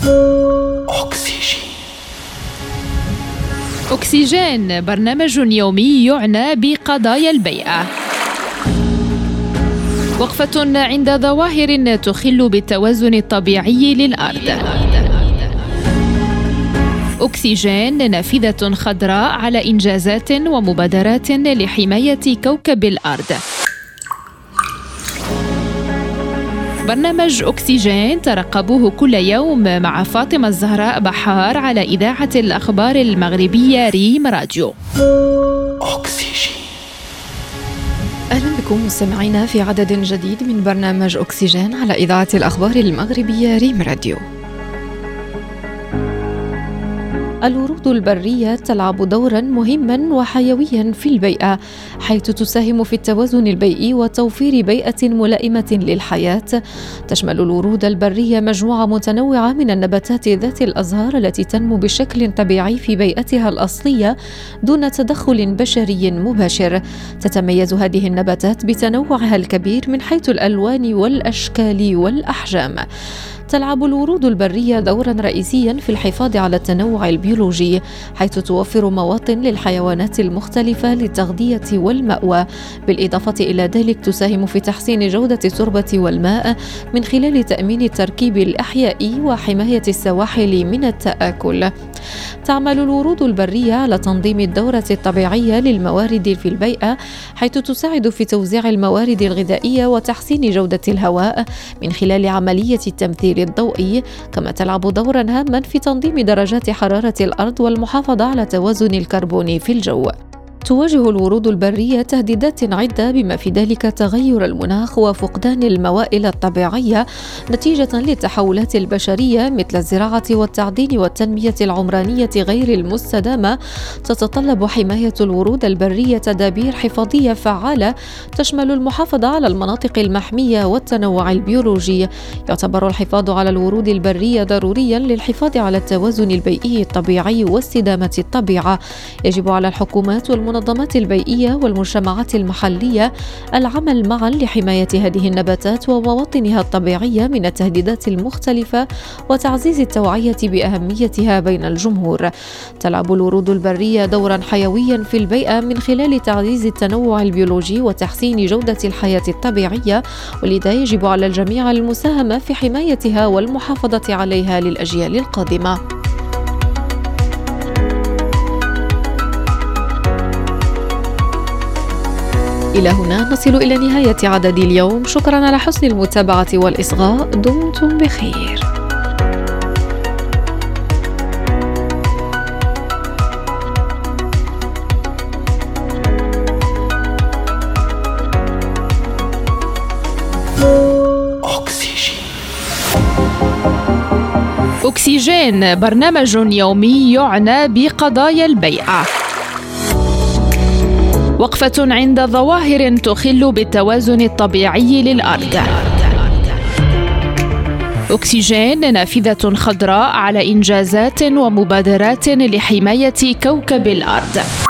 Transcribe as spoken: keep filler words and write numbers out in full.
أكسجين. أكسجين برنامج يومي يعنى بقضايا البيئة. وقفة عند ظواهر تخل بالتوازن الطبيعي للأرض. أكسجين نافذة خضراء على إنجازات ومبادرات لحماية كوكب الأرض. برنامج أكسجين ترقبوه كل يوم مع فاطمة الزهراء بحار على إذاعة الأخبار المغربية ريم راديو. أكسجين. أهلا بكم مستمعينا في عدد جديد من برنامج أكسجين على إذاعة الأخبار المغربية ريم راديو. الورود البرية تلعب دورا مهما وحيويا في البيئة، حيث تساهم في التوازن البيئي وتوفير بيئة ملائمة للحياة. تشمل الورود البرية مجموعة متنوعة من النباتات ذات الأزهار التي تنمو بشكل طبيعي في بيئتها الأصلية دون تدخل بشري مباشر. تتميز هذه النباتات بتنوعها الكبير من حيث الألوان والأشكال والأحجام. تلعب الورود البرية دورا رئيسيا في الحفاظ على التنوع البيولوجي، حيث توفر مواطن للحيوانات المختلفة للتغذية والمأوى. بالإضافة إلى ذلك تساهم في تحسين جودة التربة والماء من خلال تأمين التركيب الأحيائي وحماية السواحل من التآكل. تعمل الورود البرية على تنظيم الدورة الطبيعية للموارد في البيئة، حيث تساعد في توزيع الموارد الغذائية وتحسين جودة الهواء من خلال عملية التمثيل الضوئي. كما تلعب دورا هاما في تنظيم درجات حرارة الأرض والمحافظة على توازن الكربون في الجو. تواجه الورود البرية تهديدات عدة بما في ذلك تغير المناخ وفقدان الموائل الطبيعية نتيجة للتحولات البشرية مثل الزراعة والتعدين والتنمية العمرانية غير المستدامة. تتطلب حماية الورود البرية تدابير حفاظية فعالة تشمل المحافظة على المناطق المحمية والتنوع البيولوجي. يعتبر الحفاظ على الورود البرية ضروريا للحفاظ على التوازن البيئي الطبيعي واستدامة الطبيعة. يجب على الحكومات والمنظمات البيئية والمجتمعات المحلية العمل معا لحماية هذه النباتات ومواطنها الطبيعية من التهديدات المختلفة وتعزيز التوعية بأهميتها بين الجمهور. تلعب الورود البرية دورا حيويا في البيئة من خلال تعزيز التنوع البيولوجي وتحسين جودة الحياة الطبيعية، ولذا يجب على الجميع المساهمة في حمايتها والمحافظة عليها للأجيال القادمة. إلى هنا نصل إلى نهاية عدد اليوم. شكرا على حسن المتابعة والإصغاء. دمتم بخير. أكسجين. أكسجين برنامج يومي يعنى بقضايا البيئة. وقفة عند ظواهر تخل بالتوازن الطبيعي للأرض. أكسجين نافذة خضراء على إنجازات ومبادرات لحماية كوكب الأرض.